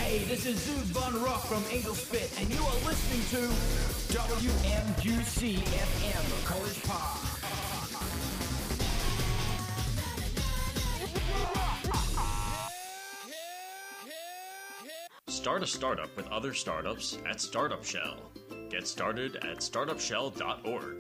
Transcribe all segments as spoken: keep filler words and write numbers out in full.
Hey, this is Zoot Von Rock from Inglespit, and you are listening to W M Q C F M, College Park. Start a startup with other startups at Startup Shell. Get started at startup shell dot org.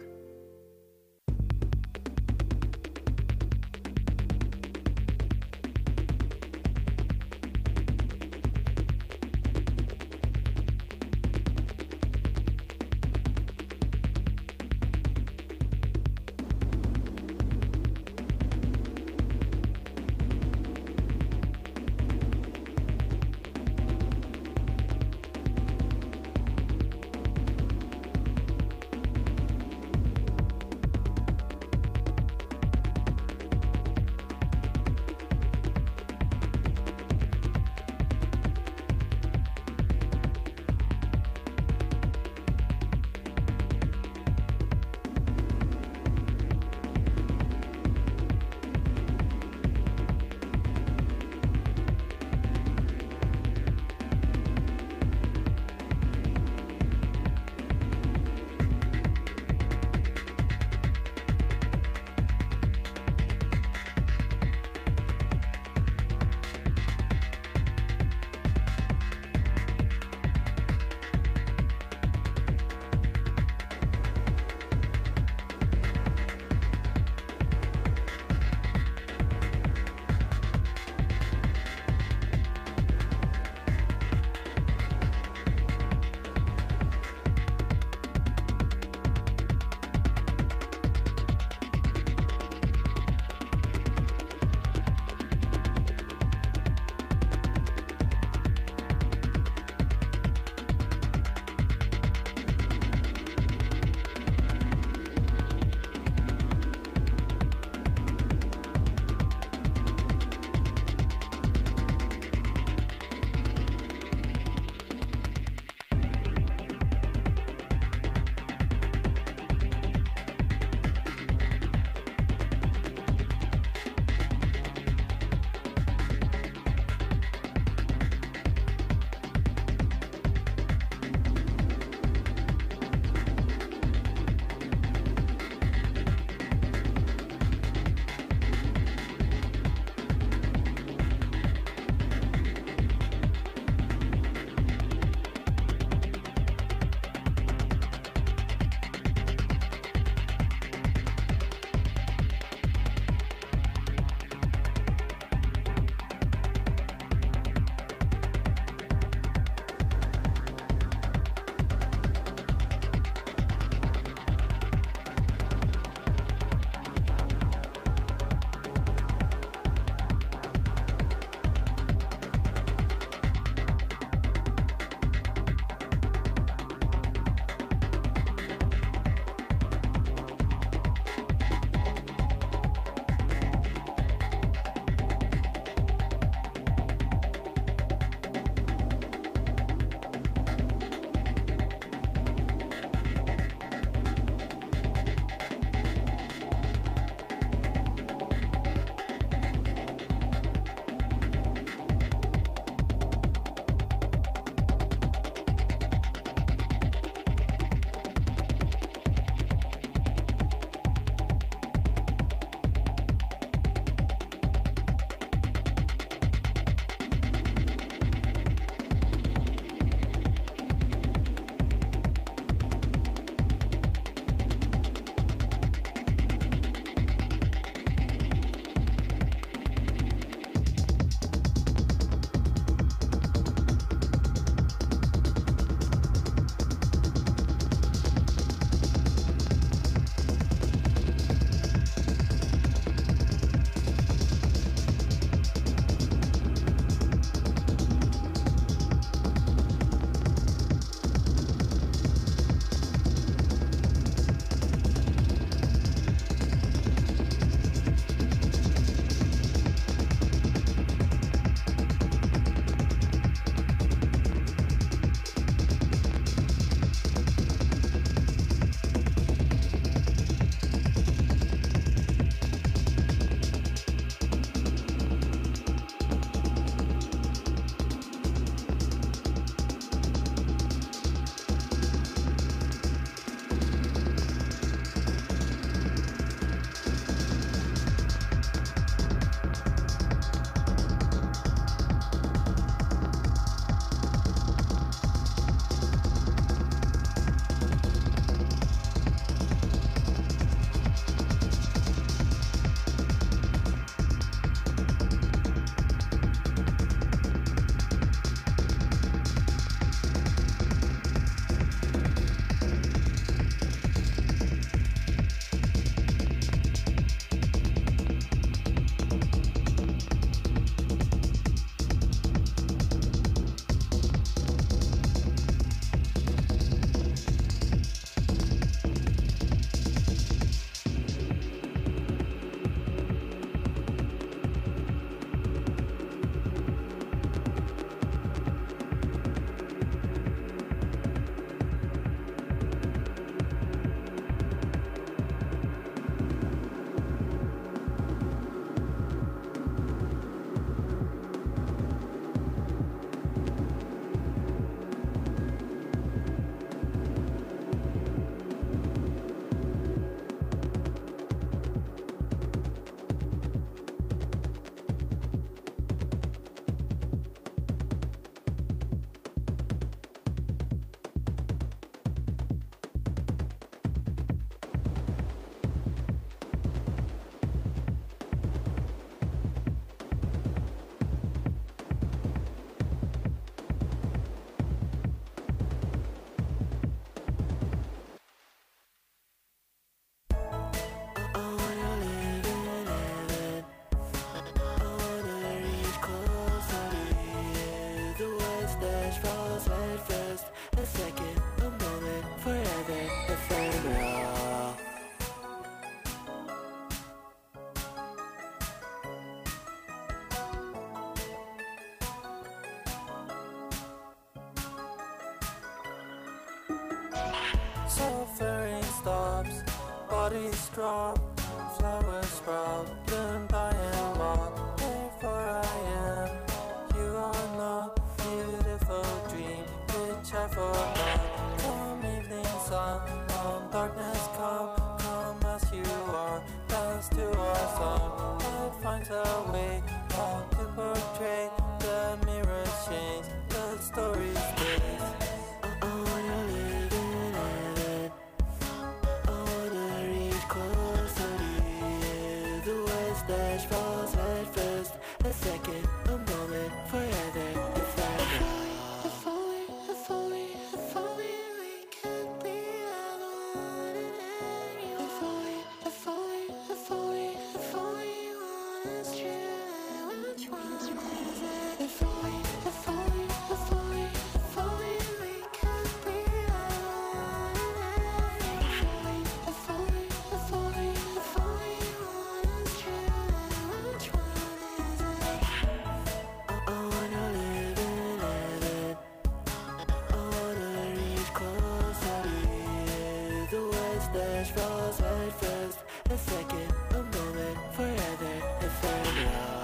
Suffering stops, bodies drop, flowers sprout, bloom by and walk. Therefore I am, you are not, beautiful dream, which I forgot. Come evening sun, come darkness come, come as you are, dance to our song. Life finds a way, how to portray, the mirror change, the story stays. I wanna live in heaven, I wanna reach closer to you. The words that falls at first, a second, a moment, forever, if I if only, if only, if only we could be the one and any one. If only, if only, if only, if only one is true, which one is it? If only, if only, if only, if only we could be the one and any one. If only, if only, if only one is true, which one is it? I wanna live in heaven, I wanna reach closer to you. The words that falls at first, a second, a moment, forever, if ever.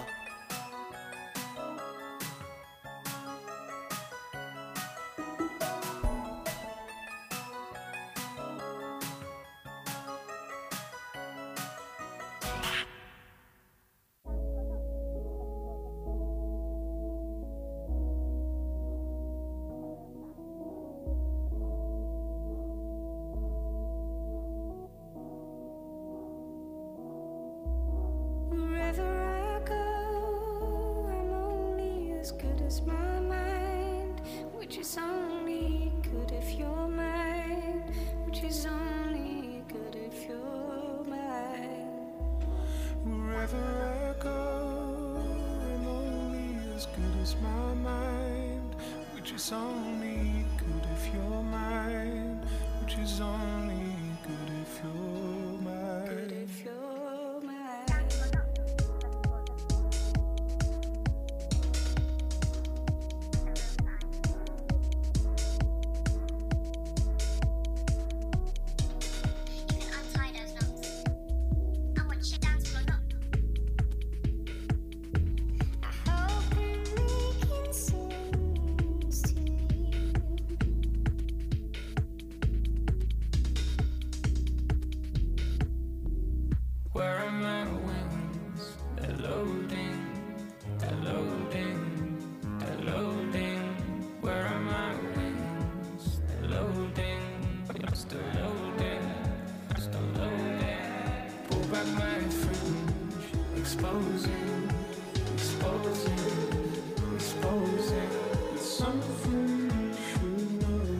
Wherever I go, I'm only as good as my mind, which is only good if you're mine, which is only good if you're mine. Wherever I go, I'm only as good as my mind, which is only good if you're mine, which is only good if you're mine. Good if you're mine. You can untie those knots. I want you down to the knot. How can making sense to you? Where are my wings? They're loading, they're loading, they're loading. Where are my wings? They're loading, I'm still loading, I'm still loading. Pull back my fringe, exposing, exposing, exposing. It's something you should know.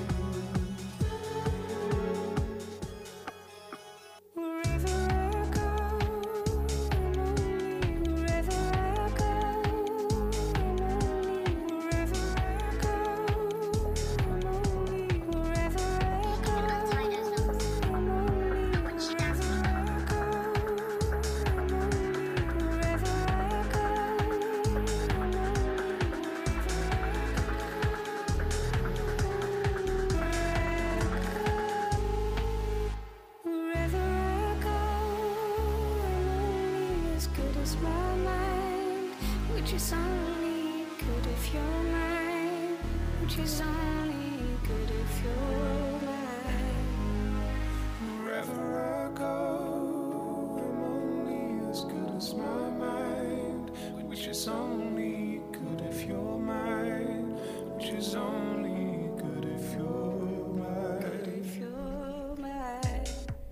Wherever I go, I'm only. Wherever I go, I'm only. Wherever I go, I'm only. Wherever I go, Untie those knots. I'm only. I want you down to the knot. Wherever I go, I'm only. Wherever I go, I'm only. Wherever I go, I'm only as good as my mind, which is only good if you're mine, which is only good if you're mine. Wherever I go, I'm only as good as my mind, which is only good if you're mine, which is only good if you're mine. If you're mine.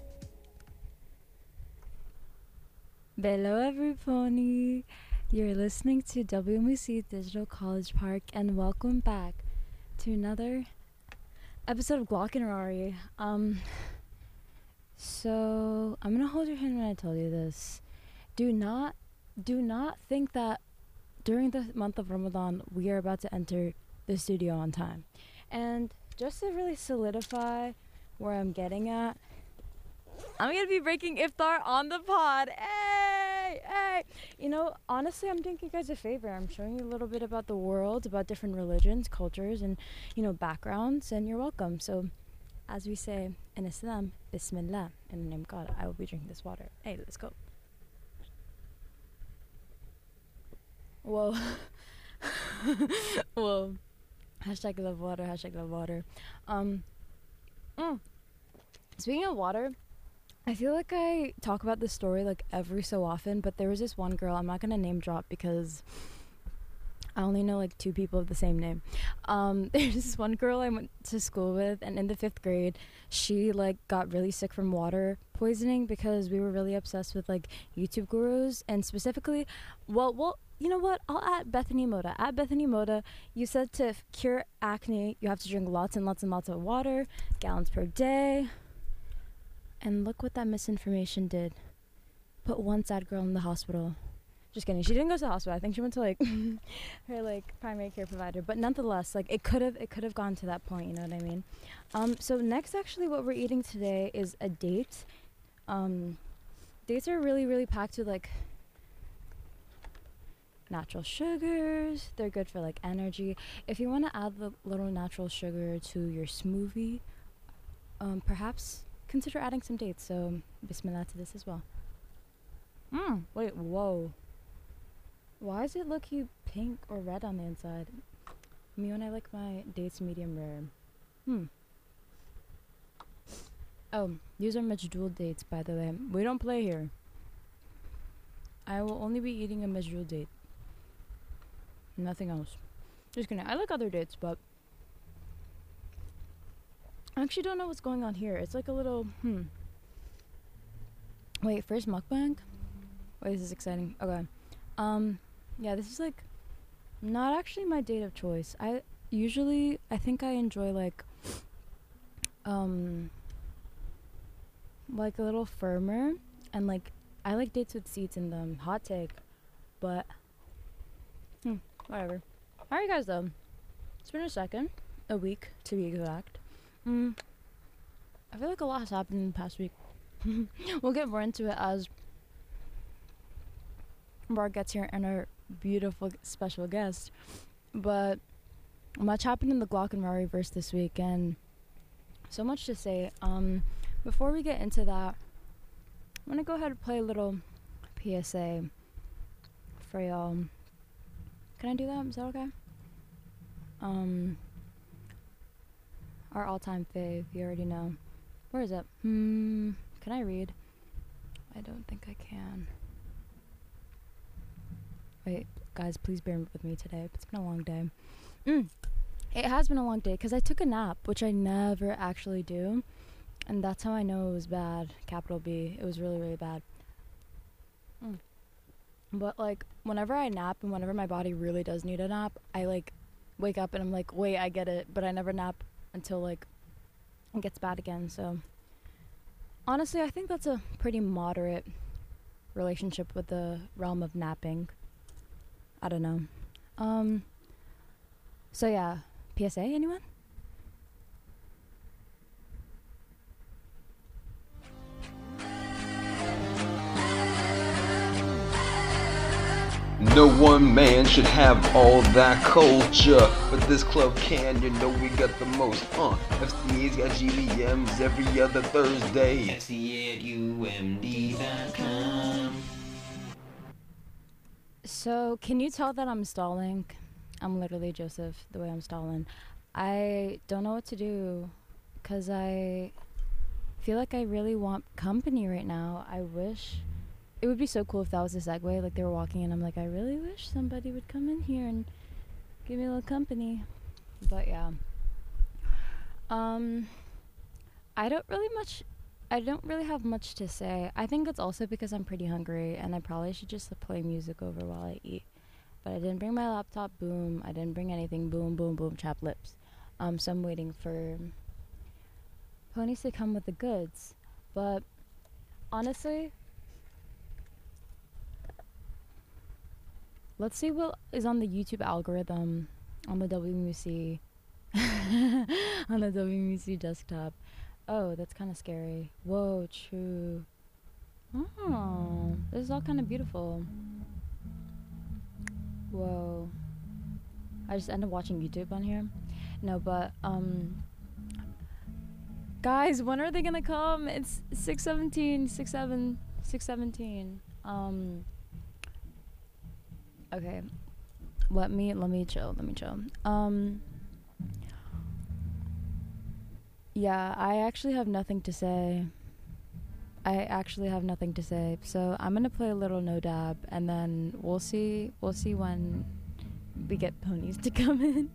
Hello, everybody. You're listening to W M C Digital College Park, and welcome back to another episode of Glock and Rari. Um, so I'm gonna hold your hand when I tell you this. Do not, do not think that during the month of Ramadan we are about to enter the studio on time. And just to really solidify where I'm getting at, I'm gonna be breaking iftar on the pod. Hey, hey. You know, honestly, I'm doing you guys a favor. I'm showing you a little bit about the world, about different religions, cultures, and, you know, backgrounds, and you're welcome. So as we say in Islam, Bismillah, in the name of God, I will be drinking this water. Hey, let's go. Whoa. Whoa. Hashtag love water, hashtag love water. Um, mm. Speaking of water, I feel like I talk about this story like every so often, but there was this one girl, I'm not gonna name drop because I only know like two people of the same name. Um, there's this one girl I went to school with, and in the fifth grade, she like got really sick from water poisoning because we were really obsessed with like YouTube gurus, and specifically, well, well, you know what? I'll add Bethany Moda. At Bethany Moda, you said to f- cure acne, you have to drink lots and lots and lots of water, gallons per day. And look what that misinformation did. Put one sad girl in the hospital. Just kidding. She didn't go to the hospital. I think she went to like her like primary care provider. But nonetheless, like it could have it could have gone to that point. You know what I mean? Um. So next, actually, what we're eating today is a date. Um, dates are really really packed with like natural sugars. They're good for like energy. If you want to add the little natural sugar to your smoothie, um, perhaps consider adding some dates. So bismillah to this as well. Mmm. Wait. Whoa. Why does it look you pink or red on the inside? Me when I like my dates medium rare. Hmm. Oh, these are Majdoul dates, by the way. We don't play here. I will only be eating a Majdoul date. Nothing else. Just kidding. I like other dates, but I actually don't know what's going on here. It's like a little, hmm. Wait, first mukbang? Wait, this is exciting. Okay. Um, yeah, this is like not actually my date of choice. I usually, I think I enjoy like, um, like a little firmer, and like, I like dates with seats in them. Hot take. But, hmm, whatever. How are you guys though? It's been a second. A week, to be exact. Mm, I feel like a lot has happened in the past week. We'll get more into it as Bar gets here and our beautiful special guest. But much happened in the Glock and Rari verse this week, and so much to say. Um, before we get into that, I'm gonna go ahead and play a little P S A for y'all. Can I do that? Is that okay? Um, our all-time fave, you already know. Where is it? Hmm. Can I read? I don't think I can. Wait, guys, please bear with me today. It's been a long day. Mm. It has been a long day because I took a nap, which I never actually do. And that's how I know it was bad. Capital B. It was really, really bad. Mm. But, like, whenever I nap and whenever my body really does need a nap, I, like, wake up and I'm like, wait, I get it. But I never nap until, like, it gets bad again. So, honestly, I think that's a pretty moderate relationship with the realm of napping. I don't know. Um, so, yeah. P S A, anyone? No one man should have all that culture, but this club can, you know we got the most, uh F C A's got G V Ms every other Thursday. F C A at U M D dot com. So, can you tell that I'm stalling? I'm literally Joseph, the way I'm stalling. I don't know what to do, because I feel like I really want company right now. I wish... It would be so cool if that was a segue, like they were walking and I'm like, I really wish somebody would come in here and give me a little company. But yeah. Um, I don't really much, I don't really have much to say. I think it's also because I'm pretty hungry and I probably should just play music over while I eat. But I didn't bring my laptop, boom. I didn't bring anything, boom, boom, boom, chapped lips. Um, so I'm waiting for ponies to come with the goods. But honestly, let's see what is on the YouTube algorithm on the W M C on the W M C desktop. Oh, that's kind of scary. Whoa, true. Oh, this is all kind of beautiful. Whoa. I just end up watching YouTube on here. No, but um Guys, when are they gonna come? It's six seventeen, six seven, six seventeen. Um. Okay. Let me let me chill. Let me chill. Um. Yeah, I actually have nothing to say. I actually have nothing to say. So I'm gonna play a little No Dab, and then we'll see. We'll see when we get ponies to come in.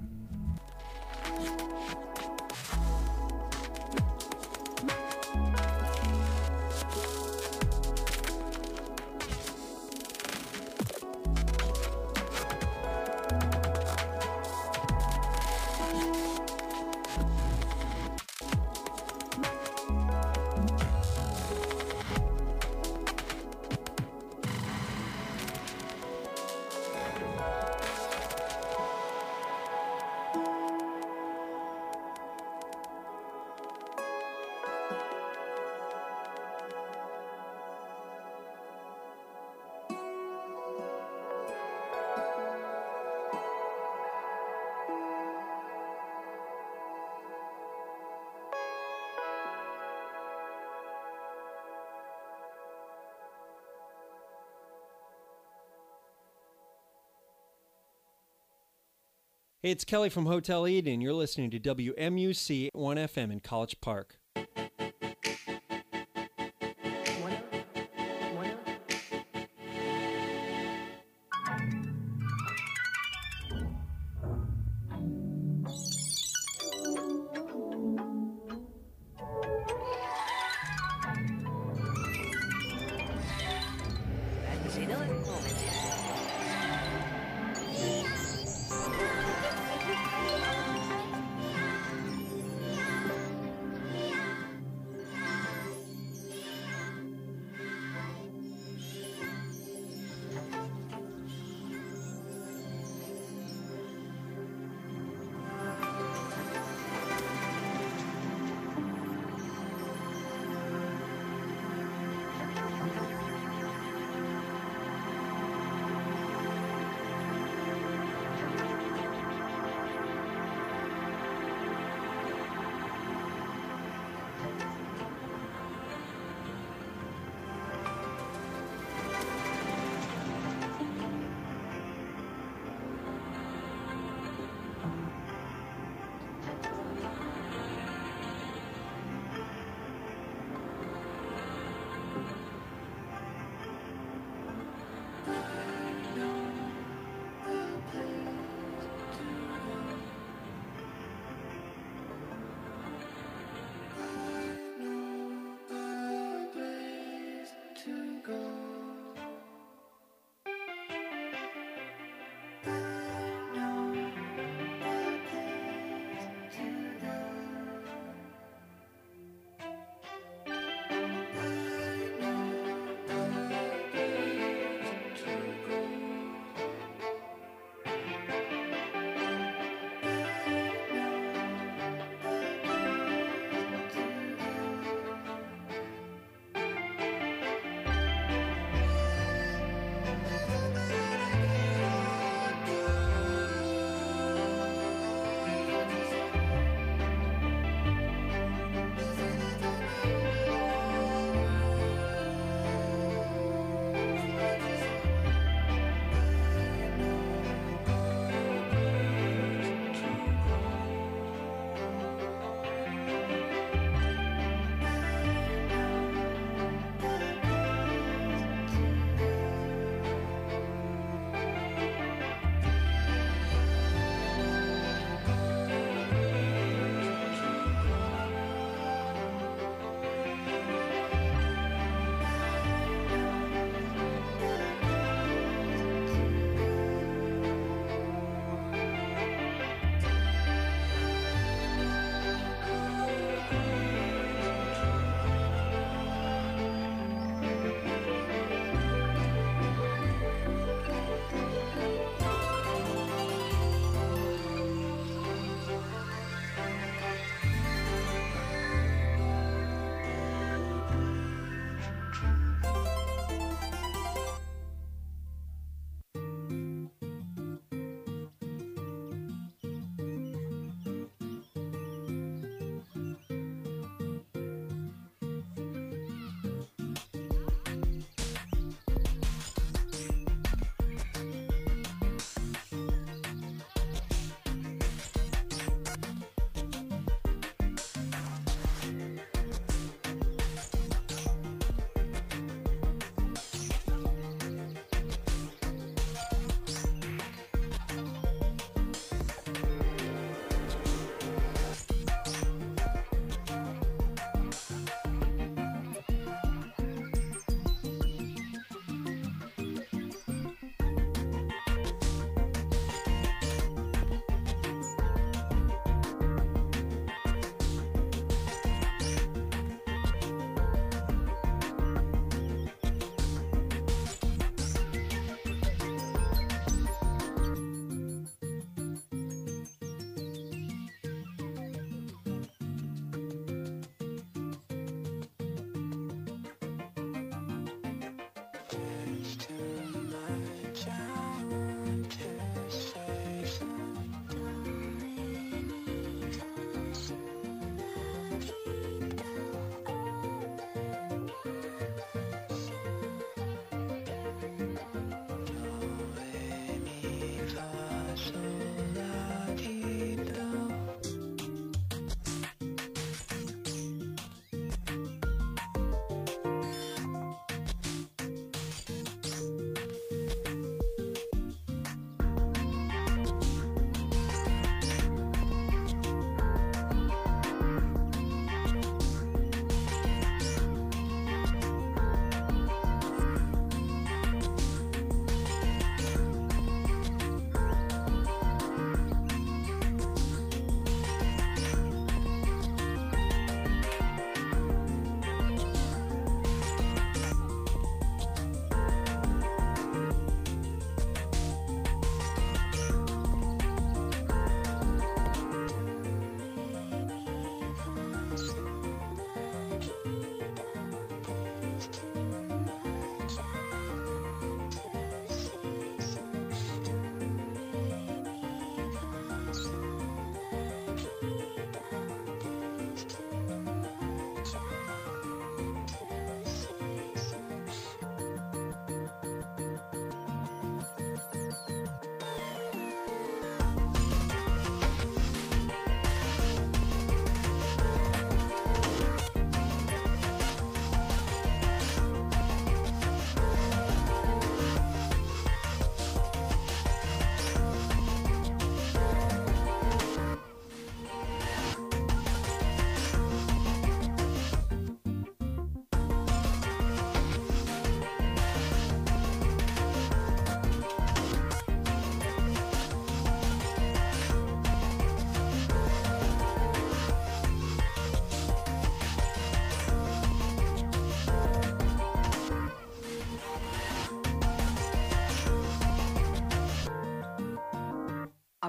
Hey, it's Kelly from Hotel Eden. You're listening to W M U C one F M in College Park. Yeah.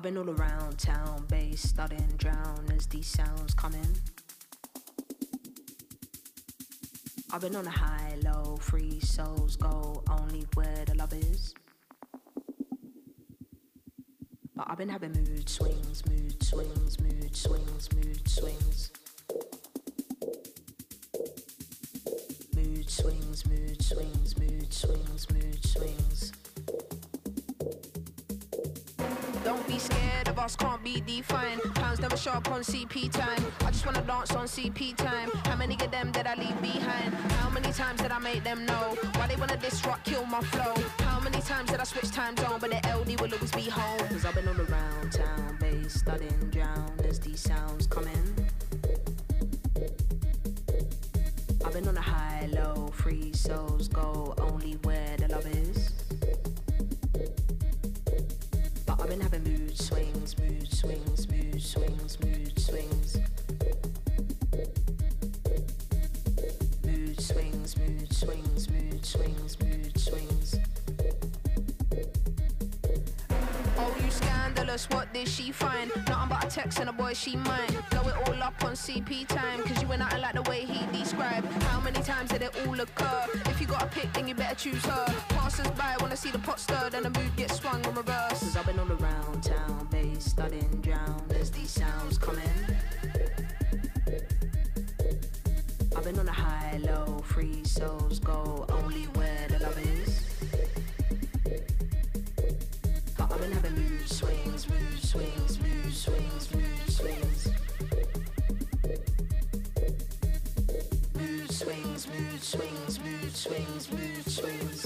I've been all around town, bass studying, drown as these sounds come in. I've been on a high, low, free souls go only where the love is. But I've been having mood swings, mood swings, mood swings, mood swings. Mood swings, mood swings, mood swings, mood swings. Don't be scared of us, can't be defined. Pounds never show up on C P time. I just wanna dance on C P time. How many of them did I leave behind? How many times did I make them know why they wanna disrupt, kill my flow? How many times did I switch time zone, but the L D will always be home? Cause I've been all around town, bass studying, drown as these sounds come in. I've been on a high, low, free souls go only where the love is. But I've been having mood swings, mood swings, mood swings, mood swings. Mood swings, mood swings, mood swings, mood swings. Oh, you scandalous, what did she find? Nothing but a text and a boy she mine. Blow it all up on C P time, cause you ain't nothing like the way he described. How many times did it all occur? If you got a pick, then you better choose her. Passers by wanna see the pot stirred and the mood gets swung in reverse. Cause I've been all around town, bass studying, drown as these sounds come in. I've been on a high, low, free souls go only where the love is. But I've been having mood swings, mood swings, mood swings, mood swings. Mood swings, mood swings, mood swings, mood swings.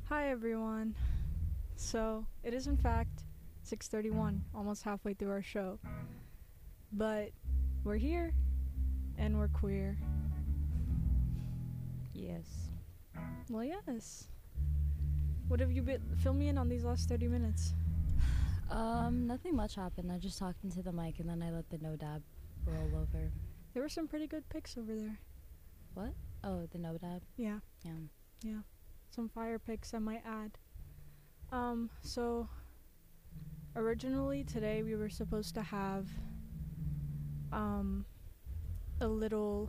Hi everyone. So, it is in fact six thirty-one, almost halfway through our show. But we're here and we're queer. Yes. Well, yes. What have you been fill me in on these last thirty minutes? Um, nothing much happened. I just talked into the mic and then I let the no dab roll over. There were some pretty good picks over there. What? Oh, the no dab? Yeah. Yeah. Yeah. Some fire picks I might add. Um, so originally today we were supposed to have um a little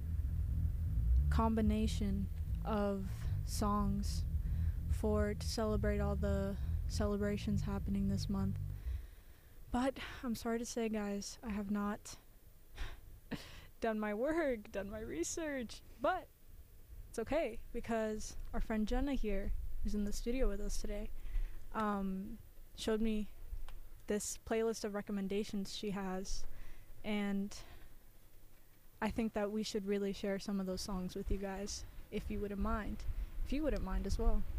combination of songs for to celebrate all the celebrations happening this month. But I'm sorry to say, guys, I have not done my work, done my research, but it's okay because our friend Jenna here, who's in the studio with us today, um, showed me this playlist of recommendations she has, and I think that we should really share some of those songs with you guys, if you wouldn't mind. If you wouldn't mind as well.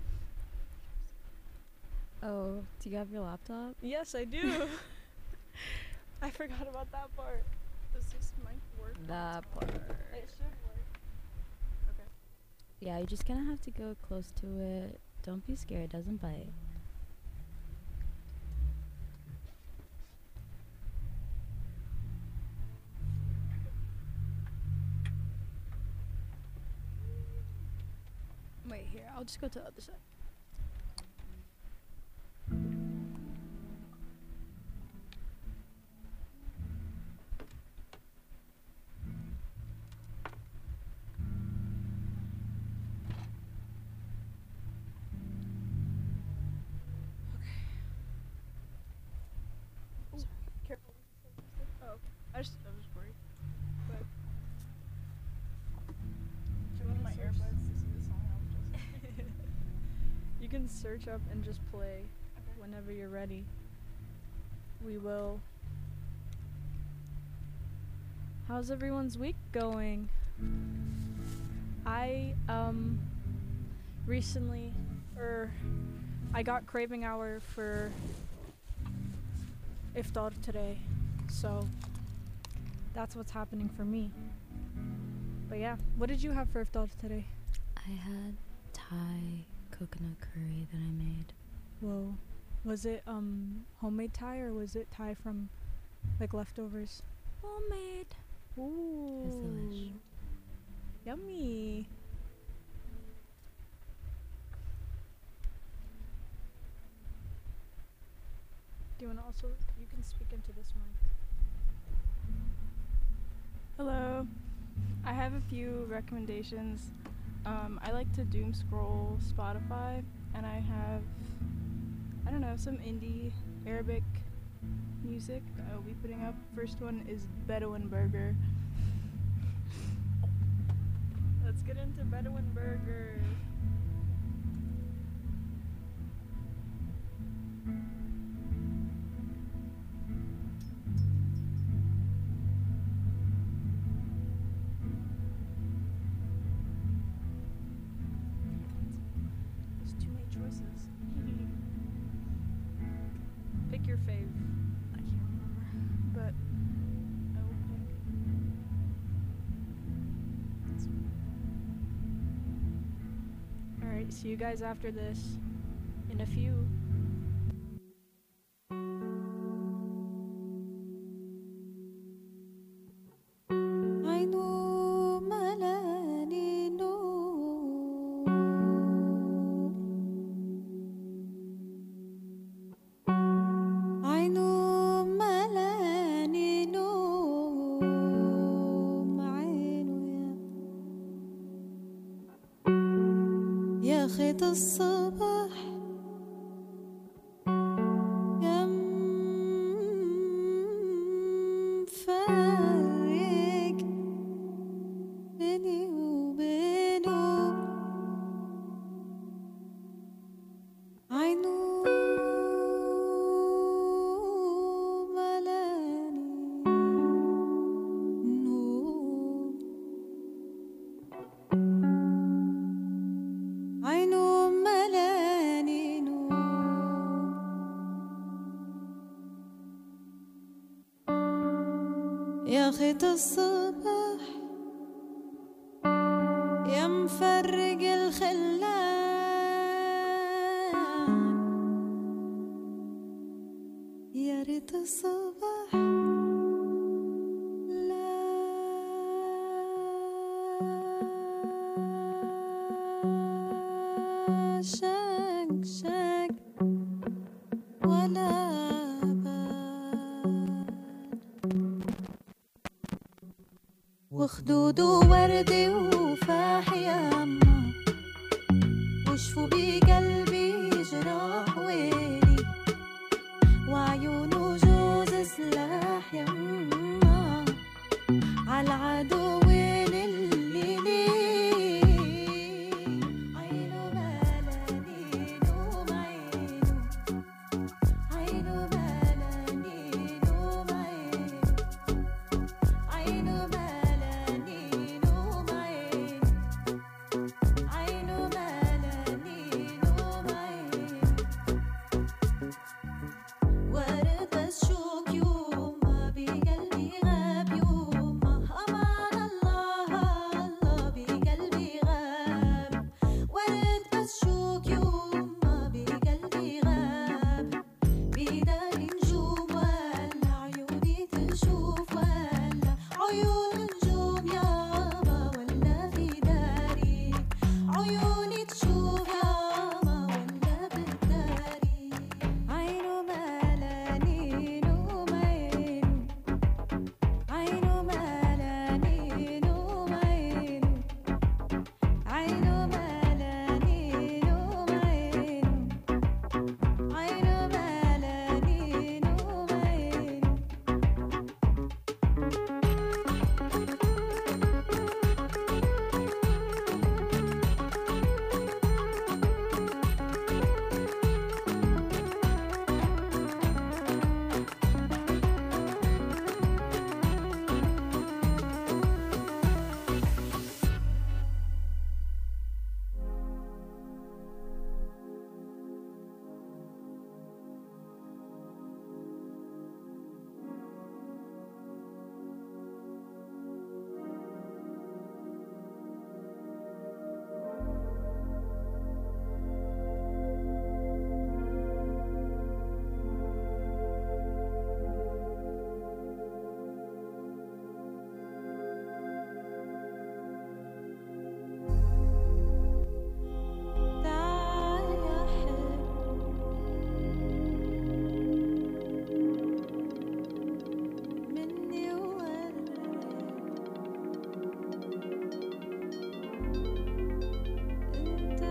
Oh, do you have your laptop? Yes, I do. I forgot about that part. Does this mic work? That part. It should work. Okay. Yeah, you just kind of have to go close to it. Don't be scared, it doesn't bite. Wait, here, I'll just go to the other side. I just, I was worried. But should one of my earbuds to see the song I was just You can search up and just play okay. Whenever you're ready. We will. How's everyone's week going? I um recently or I got craving hour for iftar today. So that's what's happening for me. But yeah, what did you have for iftar today? I had Thai coconut curry that I made. Whoa. Was it um homemade Thai or was it Thai from like leftovers? Homemade. Ooh. It's delish. Yummy. Do you want to also, you can speak into this mic. Hello. I have a few recommendations. Um, I like to doom scroll Spotify, and I have, I don't know, some indie Arabic music I'll be putting up. First one is Bedouin Burger. Let's get into Bedouin Burger. There's too many choices. Pick your fave. I can't remember, but I will pick. Alright, see you guys after this. In a few. خيط الصباح كم فرق بيني وبينه عينه ملاني نور عينه ملاني صحيت الصبح يا مفرق الخلان، يا ريت الصبح لا شك شك ولا وخدود ووردي وفاح ياما، وشفوا بقلبي جراح ويلي، وعيونه جوز سلاح يما عالعدو وين الليلي. عينه ملانينه بعينه، عينه ملانينه بعينه، عينه ملانينه بعينه، عينه ملانينه بعينه. ورد الشوق يوما بقلبي غاب يوما، أمان الله الله بقلبي غاب. ورد الشوق يوما بقلبي غاب، بيدار نجوم ولا عيوني تشوف، ولا عيون نجوم ياما ولا في داري، عيوني تشوف ياما ولا بالداري. عينه ملانينه بعينه، عينه ملانينه بعينه، عينه ملانينه بعينه، عينه ملانينه بعينه. تعال يا حلو مني وورد، انت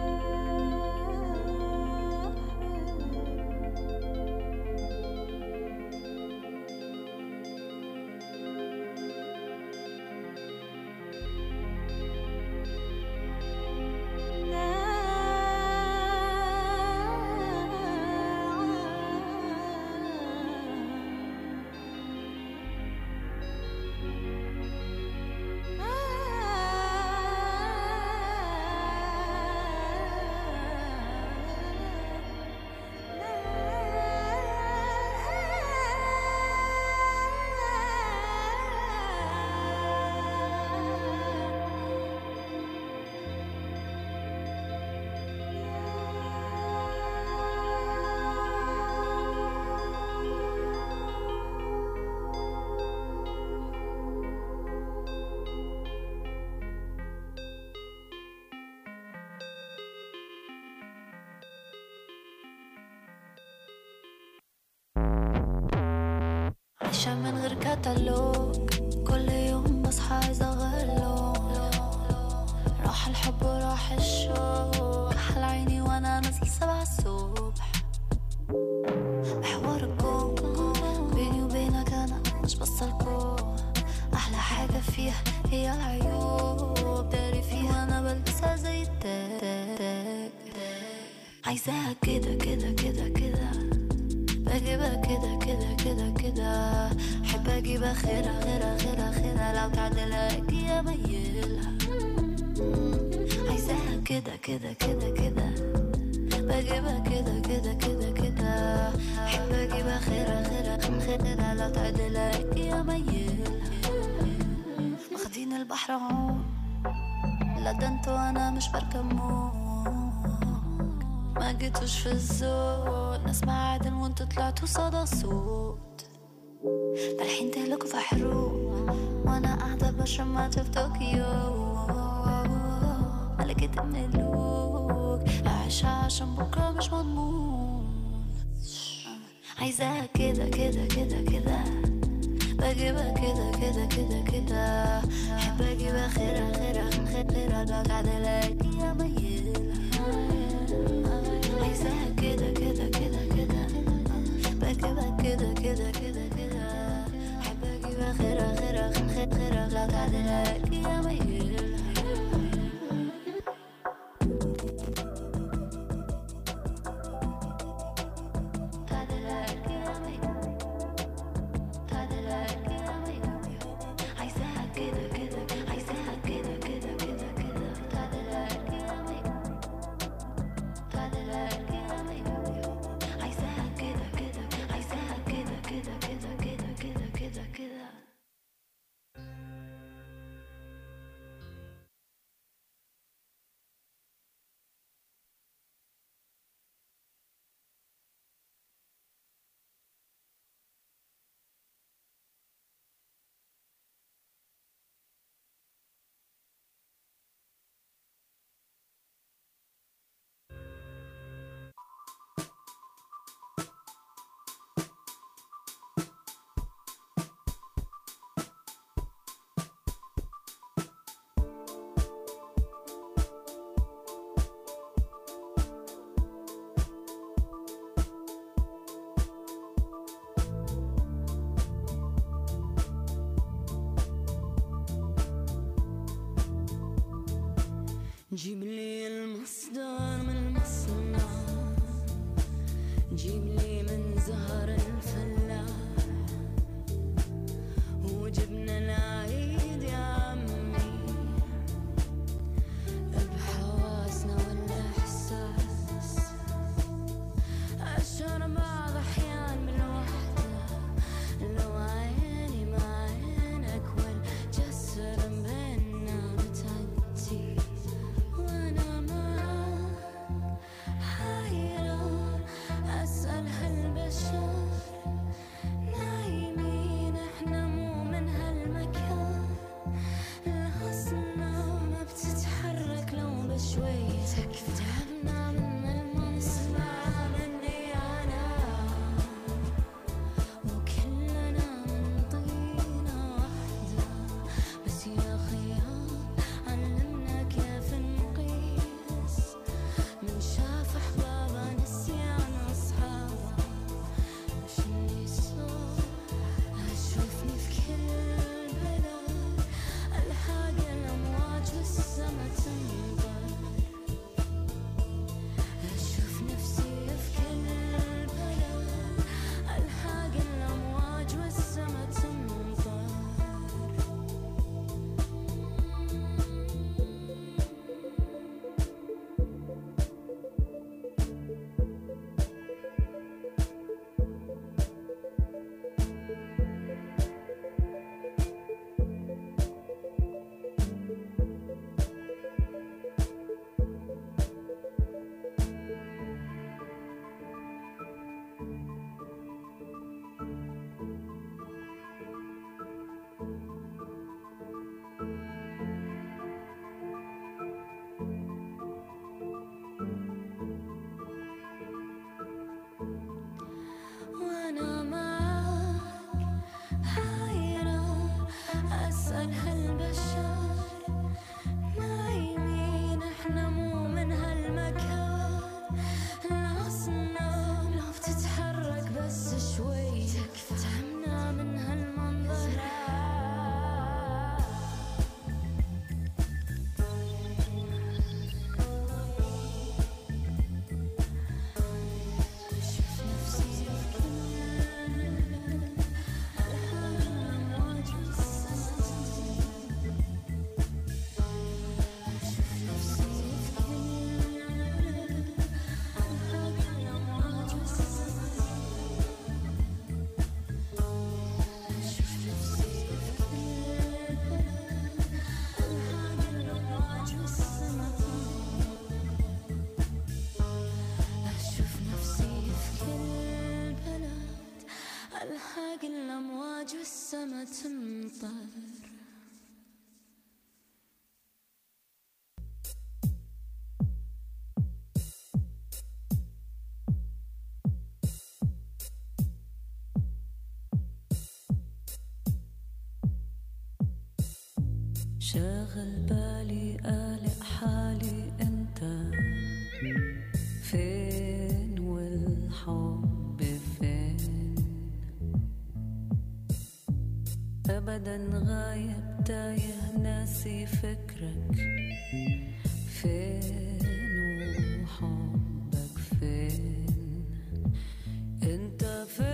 عايشة من غير كتالوج، كل يوم بصحى عايزة أغير لون. راح الحب وراح الشوق، كحل عيني وأنا نازل سبعة الصبح. محور الكون بيني وبينك أنا مش بصلكون، أحلى حاجة فيها هي العيوب، داري فيها أنا بلبسها زي التاج. عايزاها كده كده كده كده، بجيبها كده كده كده كده، حب اجيبها خيرها خيرها خيرها خيرها، لو تعدلها اجي اميلها. عايزاها كده كده كده كده، بجيبها كده كده كده كده، حب اجيبها خيرها خيرها خيرها، لو تعدلها اجي اميلها. فيني البحر عوم، لا ده انتو انا مش بركب موج، ما جيتوش في الزود، ناس معادن وانتو طلعتوا صدى صوت، رايحين تهلكوا في حروب وانا قاعدة بشرب ماتش في طوكيو، ملكة الملوك عايشة عشان بكرة مش مضمون، عايزاها كده كده كده كده، بجيبها كده كده كده كده، حب اجيبها خيرها خيرها خيرها لو قاعد الاقي يا ميلها، عايزاها كده كده كده كده، بجيبها كده كده كده كده، حب اجيبها خيرها خيرها خيرها لو قاعد الاقي يا ميلها. جيب لي المصدر من المصنع، جيب لي من زهر الفلاح وجبنا العيد يا عمي بحواسنا والإحساس، أشعر بعض أحيان بالوحدة لو عيني مع عينك والجسر بيننا بتعدي، وانا عالسما تمطر. شاغل بالي قالق حالي انت فين والحب فين، ابدا غايب تايه ناسي فكرك فين وحبك فين، انت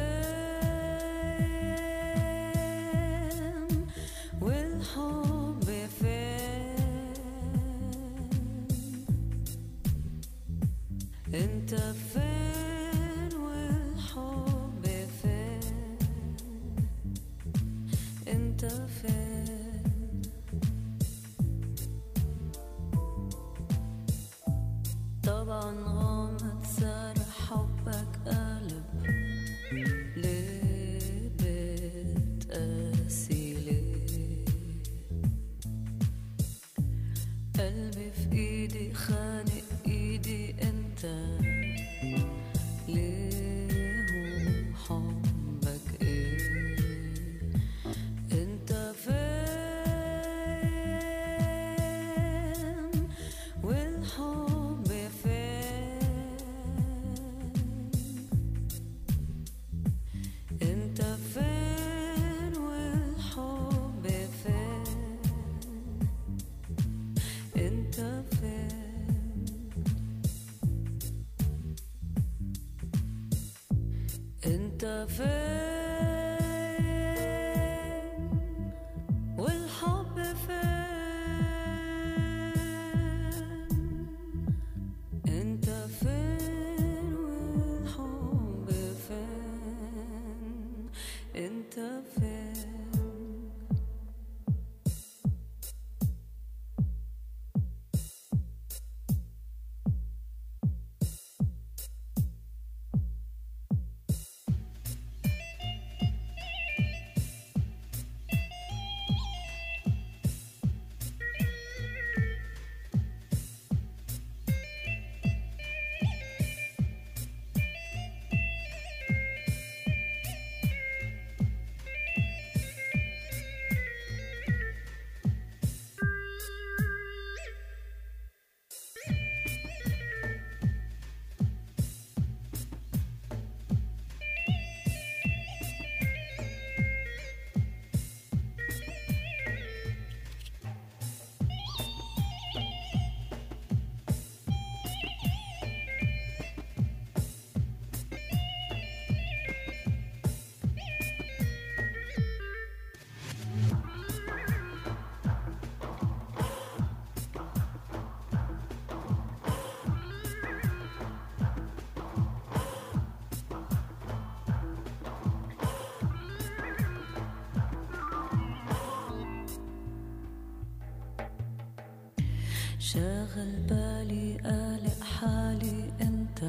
فين والحب انت فين والحب فين، انت فين. طبعا غامض صار حبك قلب، ليه بتقاسي ليه، قلبي في ايدي خانق ايدي انت، ليه حبك ايه، انت فين والحب فين، انت فين والحب فين، انت فين. انت فين والحب فين، انت فين والحب فين، انت فين. شاغل بالي قالق حالي انت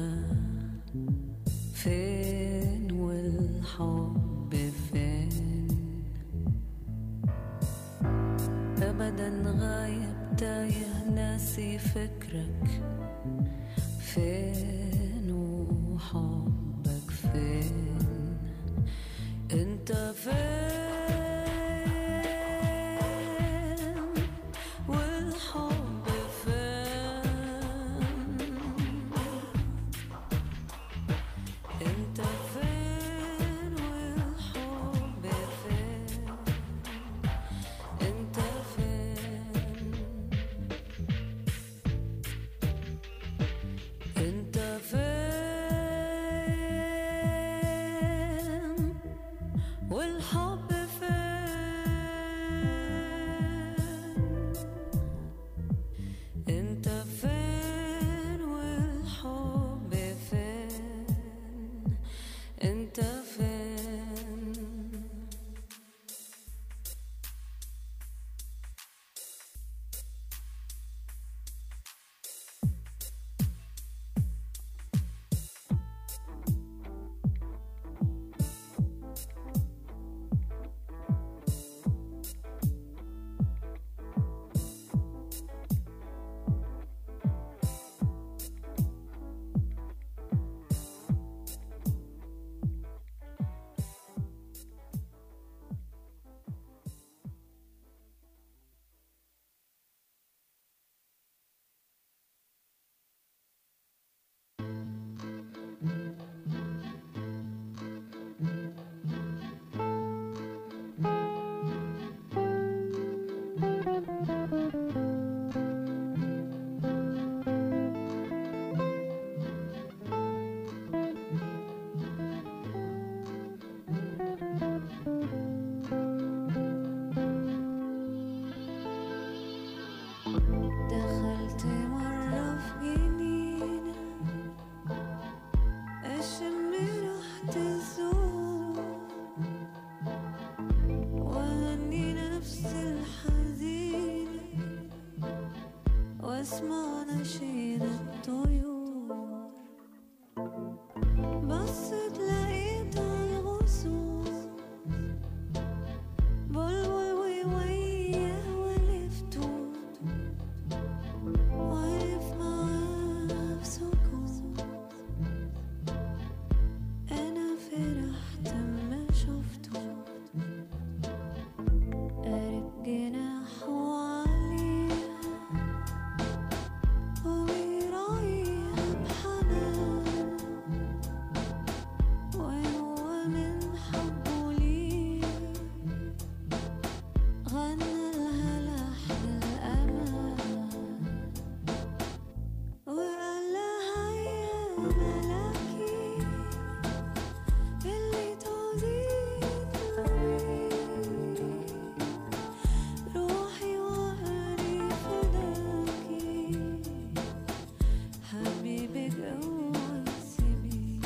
فين والحب فين، ابدا غايب تايه ناسي فكرك فين وحبك فين، انت فين والحب فين، انت فين والحب فين، انت فين، انت فين وملاكي اللي تعزيك قوي روحي وقلبي فداكي حبيبك اوعي تسيبيه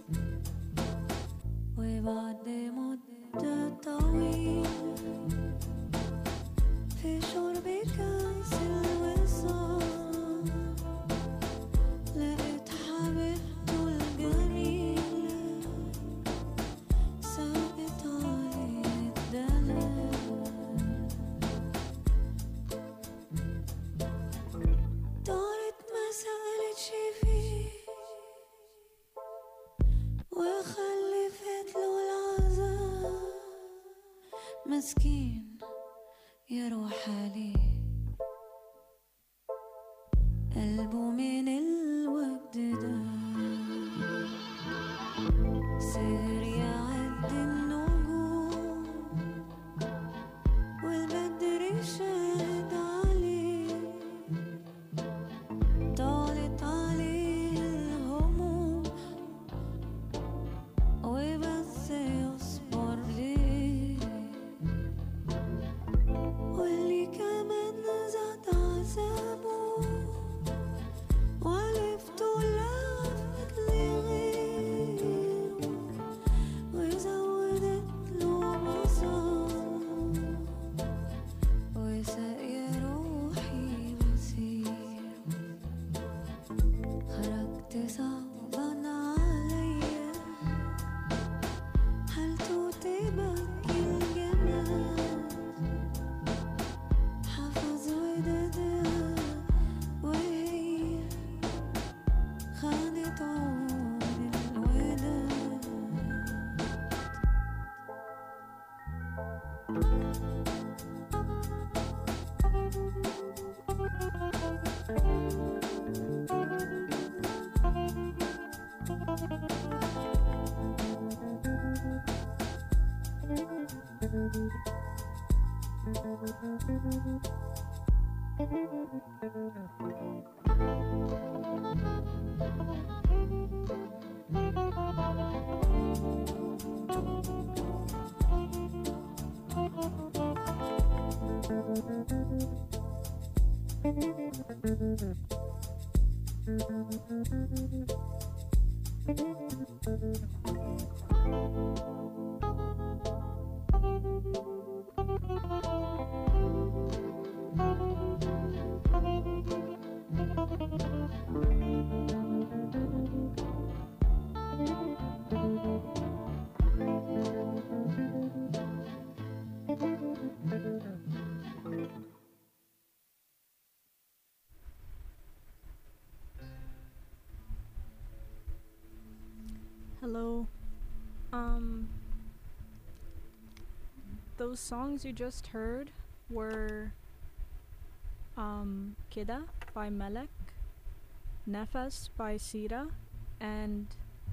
وبعد مدة طويلة في شرب كاس الوصال لقيت حبيبته الجميلة سابت عليه الدلال دارت ما سألتش فيه وخلفت له العذاب مسكين يروح عليه قلبه من الوجد ده سهر يعد النجوم والبدر شاد عليه طالت عليه الهموم وبس يصبر ليه واللي كمان زاد عذابه وعرفته لفت لغيره وزودت له مصاب وسقي روحي مسيره خرجت صعبان عليا حالته تبكي الجمال حفظ ودادها وهي خانت عون الوداد Hello. Um, those songs you just heard were um, Kida by Melek, Nefas by Sira, and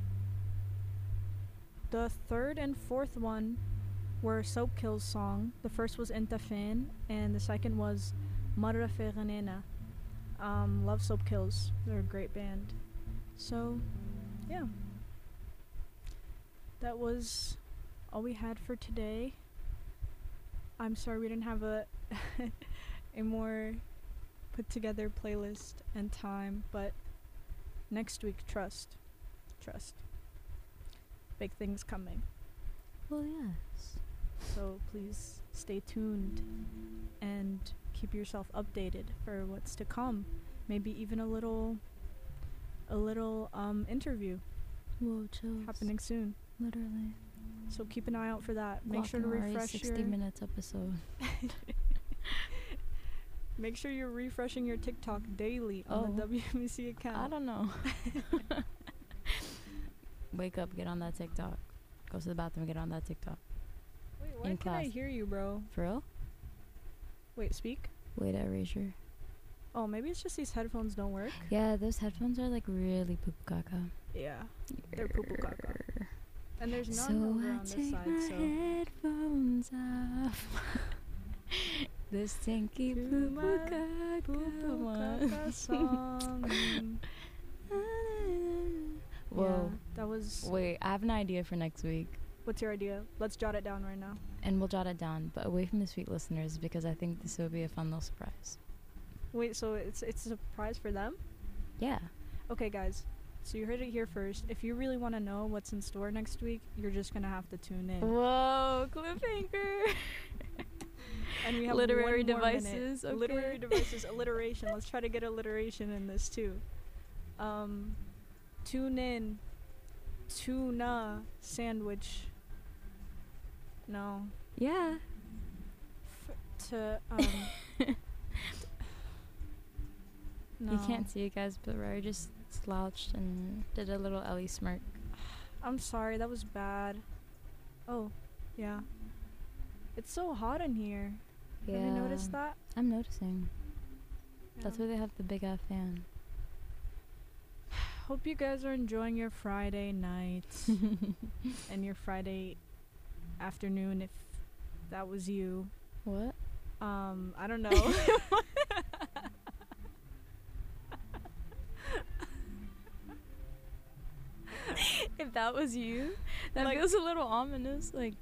the third and fourth one were Soapkill's song. The first was Intafin, and the second was Marra Fi Ghanena. Um, love Soapkills. They're a great band. So, yeah. That was all we had for today. I'm sorry we didn't have a a more put together playlist and time, but next week, trust. Trust. Big things coming. Well, yes. So please stay tuned and keep yourself updated for what's to come. Maybe even a little a little um interview. Whoa, chills. Happening soon. Literally. So keep an eye out for that. Make Block sure to and Ari's refresh sixty your minutes episode. Make sure you're refreshing your TikTok daily on Oh. the W M C account. I don't know. Wake up, get on that TikTok. Go to the bathroom, get on that TikTok. Wait, why In can't I class. hear you, bro? For real? Wait, speak? Wait, erasure. Oh, maybe it's just these headphones don't work. Yeah, those headphones are like really poop caca. Yeah, they're poo poo caca. And there's So none over I on this take side, my so. headphones off. This stinky To poo my poo caca poo poo one. caca song. Well, Yeah, that was. wait, I have an idea for next week. What's your idea? Let's jot it down right now. And we'll jot it down, but away from the sweet listeners, because I think this will be a fun little surprise. Wait, so it's it's a surprise for them? Yeah. Okay, guys. So you heard it here first. If you really want to know what's in store next week, you're just gonna have to tune in. Whoa, cliffhanger. And we have Literary one more devices, minute. okay. Literary devices, alliteration. Let's try to get alliteration in this too. Um, tune in. Tuna sandwich. No. Yeah. F- to um. no. You can't see it, guys, but Rari just slouched and did a little Ellie smirk. I'm sorry, that was bad. Oh, yeah. It's so hot in here. Yeah. Have you noticed that? I'm noticing. That's Yeah. why they have the big ass fan. Hope you guys are enjoying your Friday night and your Friday afternoon if that was you. What? Um, I don't know. If that was you, that Like- feels a little ominous. Like,